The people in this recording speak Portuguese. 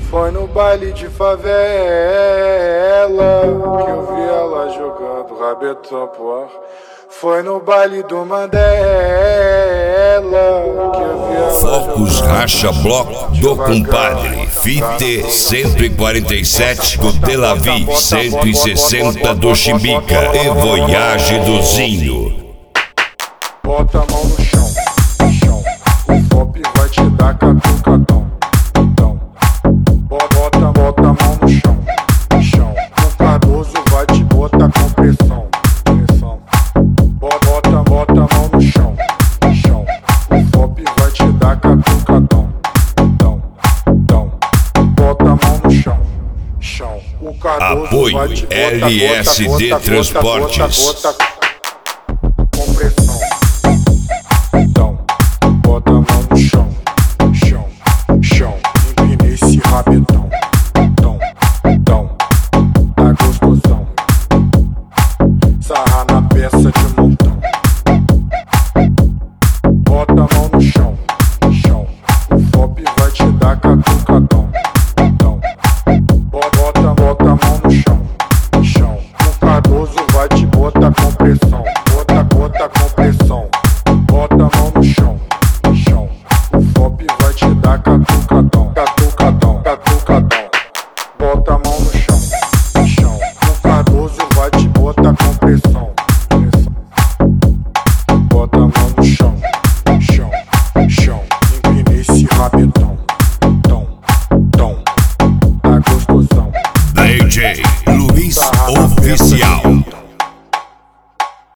Foi no baile de favela que eu vi ela jogando rabetão pro ar. Foi no baile do Mandela que eu vi ela Focus jogando Racha Bloco do Compadre, Fite 147 do Tel Aviv, 160 do Chimbica e Voyage do Zinho. Bota a mão no chão, chão. O pop vai te dar catucadão. Bota a mão no chão, chão. O Cardoso vai te botar com pressão, pressão. Bota a mão no chão, chão. O pop vai te dar catucadão, Bota a mão no chão, chão. O Cardoso Apoio vai te botar, LSD Transportes. Com pressão. Bota a mão no chão, chão, chão. Empina esse rabetão.